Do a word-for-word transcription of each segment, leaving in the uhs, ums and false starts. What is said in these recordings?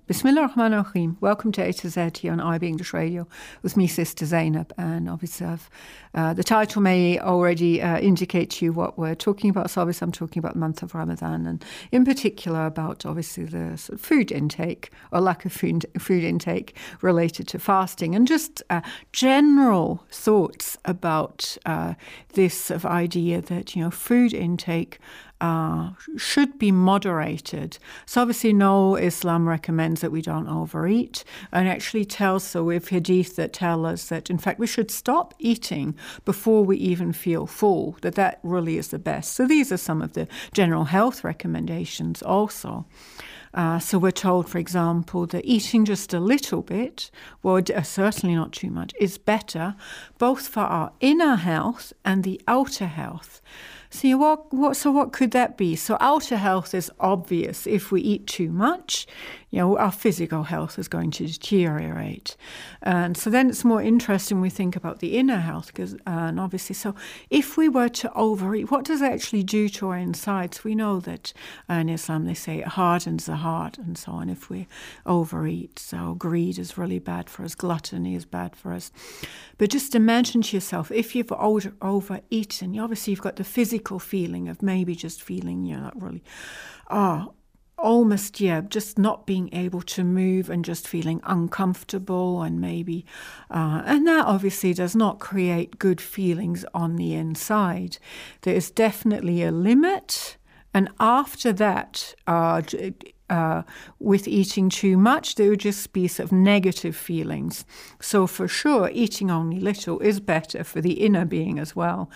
Bismillah ar-Rahman ar-Rahim. Welcome to A to Z here on I B English Radio with me, Sister Zainab. And obviously, I've, uh, the title may already uh, indicate to you what we're talking about. So obviously, I'm talking about the month of Ramadan, and in particular about obviously the sort of food intake or lack of food, food intake related to fasting, and just uh, general thoughts about uh, this sort of idea that, you know, food intake Uh, should be moderated. So obviously, no, Islam recommends that we don't overeat, and actually tells so with hadith that tell us that, in fact, we should stop eating before we even feel full, that that really is the best. So these are some of the general health recommendations also. Uh, so we're told, for example, that eating just a little bit, well, certainly not too much, is better, both for our inner health and the outer health. So what, what, so what could that be? So outer health is obvious. If we eat too much, you know, our physical health is going to deteriorate. And so then it's more interesting when we think about the inner health, because, uh, and obviously, so if we were to overeat, what does it actually do to our insides? We know that uh, in Islam they say it hardens the heart and so on if we overeat. So greed is really bad for us, gluttony is bad for us. But just imagine to yourself, if you've over, overeaten, obviously you've got the physical feeling of maybe just feeling, you know, not really, oh, almost, yeah, just not being able to move and just feeling uncomfortable and maybe, uh, and that obviously does not create good feelings on the inside. There is definitely a limit. And after that, uh, uh, with eating too much, there would just be sort of negative feelings. So for sure, eating only little is better for the inner being as well.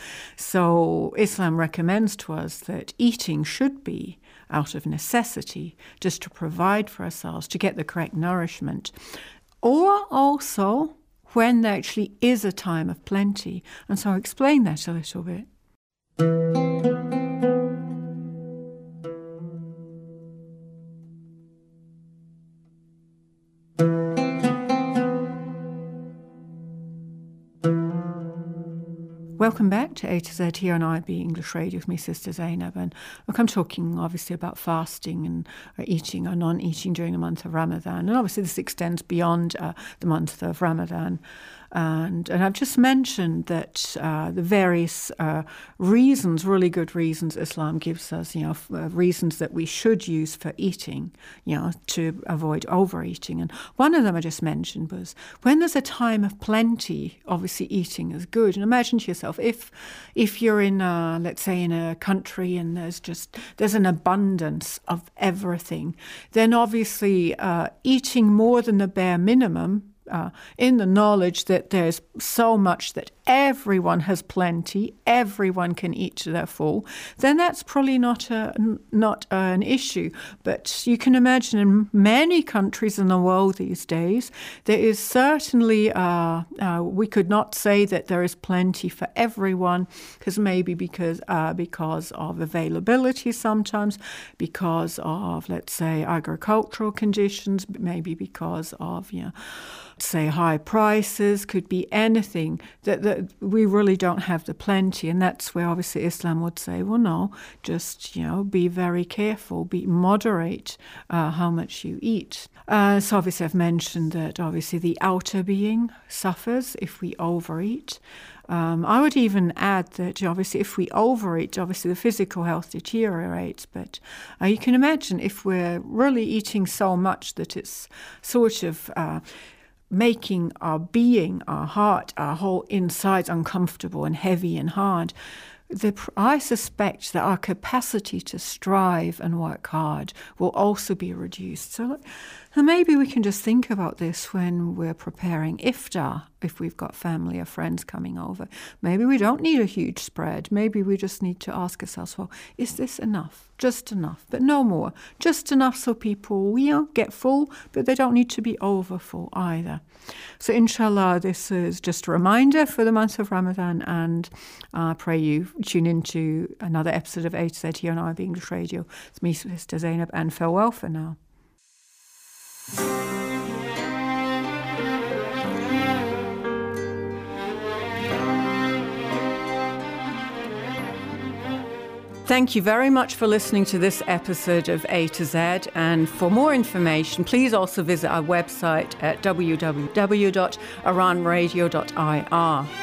So Islam recommends to us that eating should be out of necessity, just to provide for ourselves, to get the correct nourishment. Or also when there actually is a time of plenty. And so I'll explain that a little bit. Welcome back to A to Z here on I B English Radio with me, Sister Zainab. And look, I'm talking obviously about fasting and or eating or non-eating during the month of Ramadan. And obviously this extends beyond uh, the month of Ramadan. And, and I've just mentioned that uh, the various uh, reasons, really good reasons Islam gives us, you know, uh, reasons that we should use for eating, you know, to avoid overeating. And one of them I just mentioned was when there's a time of plenty, obviously eating is good. And imagine to yourself, if if you're in, a, let's say, in a country and there's just, there's an abundance of everything, then obviously uh, eating more than the bare minimum, Uh, in the knowledge that there's so much that everyone has plenty, everyone can eat to their full, then that's probably not a, not an issue. But you can imagine in many countries in the world these days, there is certainly, uh, uh, we could not say that there is plenty for everyone, because maybe because, uh, because of availability sometimes, because of, let's say, agricultural conditions, maybe because of, you know, say high prices, could be anything, that, that we really don't have the plenty. And that's where obviously Islam would say, well, no, just, you know, be very careful, be moderate uh, how much you eat. Uh, so obviously I've mentioned that obviously the outer being suffers if we overeat. Um, I would even add that obviously if we overeat, obviously the physical health deteriorates, but uh, you can imagine if we're really eating so much that it's sort of uh, making our being, our heart, our whole insides uncomfortable and heavy and hard, the, I suspect that our capacity to strive and work hard will also be reduced. So and maybe we can just think about this when we're preparing iftar, if we've got family or friends coming over. Maybe we don't need a huge spread. Maybe we just need to ask ourselves, well, is this enough? Just enough, but no more. Just enough so people, you know, get full, but they don't need to be over full either. So inshallah, this is just a reminder for the month of Ramadan, and I uh, pray you tune into another episode of A to Z here on I B English Radio. It's me, Sister Zainab, and farewell for now. Thank you very much for listening to this episode of A to Z. And for more information, please also visit our website at w w w dot iran radio dot i r.